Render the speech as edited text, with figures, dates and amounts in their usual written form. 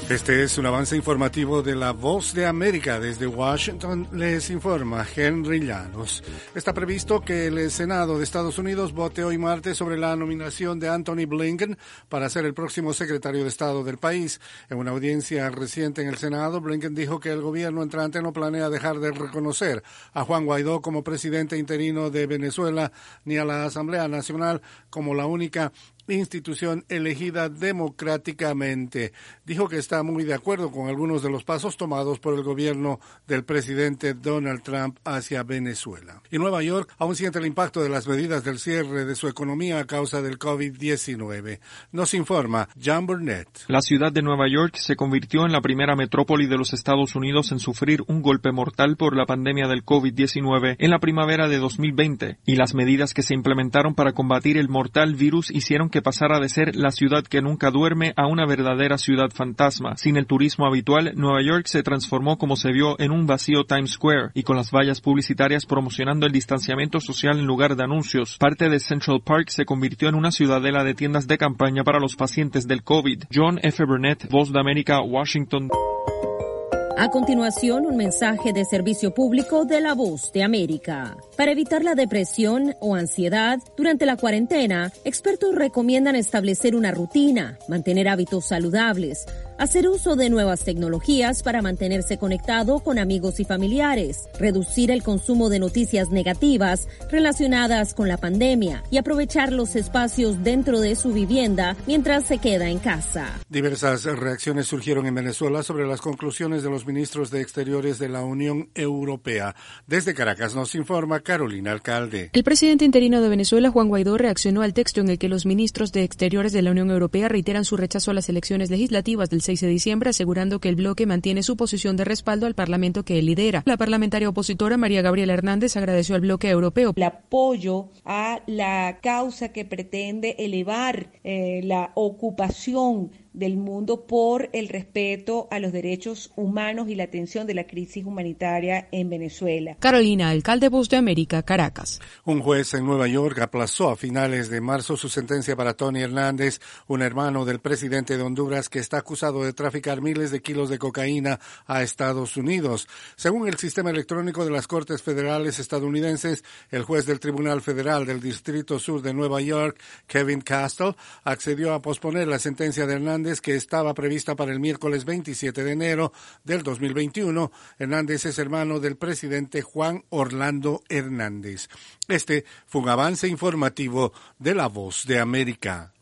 Este es un avance informativo de La Voz de América. Desde Washington les informa Henry Llanos. Está previsto que el Senado de Estados Unidos vote hoy martes sobre la nominación de Anthony Blinken para ser el próximo secretario de Estado del país. En una audiencia reciente en el Senado, Blinken dijo que el gobierno entrante no planea dejar de reconocer a Juan Guaidó como presidente interino de Venezuela ni a la Asamblea Nacional como la única institución elegida democráticamente. Dijo que está muy de acuerdo con algunos de los pasos tomados por el gobierno del presidente Donald Trump hacia Venezuela. Y Nueva York aún siente el impacto de las medidas del cierre de su economía a causa del COVID-19. Nos informa John Burnett. La ciudad de Nueva York se convirtió en la primera metrópoli de los Estados Unidos en sufrir un golpe mortal por la pandemia del COVID-19 en la primavera de 2020, y las medidas que se implementaron para combatir el mortal virus hicieron que pasara de ser la ciudad que nunca duerme a una verdadera ciudad fantasma. Sin el turismo habitual, Nueva York se transformó, como se vio, en un vacío Times Square, y con las vallas publicitarias promocionando el distanciamiento social en lugar de anuncios. Parte de Central Park se convirtió en una ciudadela de tiendas de campaña para los pacientes del COVID. John F. Burnett, Voz de América, Washington. A continuación, un mensaje de servicio público de La Voz de América. Para evitar la depresión o ansiedad durante la cuarentena, expertos recomiendan establecer una rutina, mantener hábitos saludables, hacer uso de nuevas tecnologías para mantenerse conectado con amigos y familiares, reducir el consumo de noticias negativas relacionadas con la pandemia y aprovechar los espacios dentro de su vivienda mientras se queda en casa. Diversas reacciones surgieron en Venezuela sobre las conclusiones de los ministros de Exteriores de la Unión Europea. Desde Caracas nos informa Carolina Alcalde. El presidente interino de Venezuela, Juan Guaidó, reaccionó al texto en el que los ministros de Exteriores de la Unión Europea reiteran su rechazo a las elecciones legislativas del 6 de diciembre, asegurando que el bloque mantiene su posición de respaldo al Parlamento que él lidera. La parlamentaria opositora María Gabriela Hernández agradeció al bloque europeo el apoyo a la causa que pretende elevar la ocupación del mundo por el respeto a los derechos humanos y la atención de la crisis humanitaria en Venezuela. Carolina Alcalde, Voz de América, Caracas. Un juez en Nueva York aplazó a finales de marzo su sentencia para Tony Hernández, un hermano del presidente de Honduras que está acusado de traficar miles de kilos de cocaína a Estados Unidos. Según el sistema electrónico de las Cortes Federales estadounidenses, el juez del Tribunal Federal del Distrito Sur de Nueva York, Kevin Castle, accedió a posponer la sentencia de Hernández, que estaba prevista para el miércoles 27 de enero del 2021. Hernández es hermano del presidente Juan Orlando Hernández. Este fue un avance informativo de La Voz de América.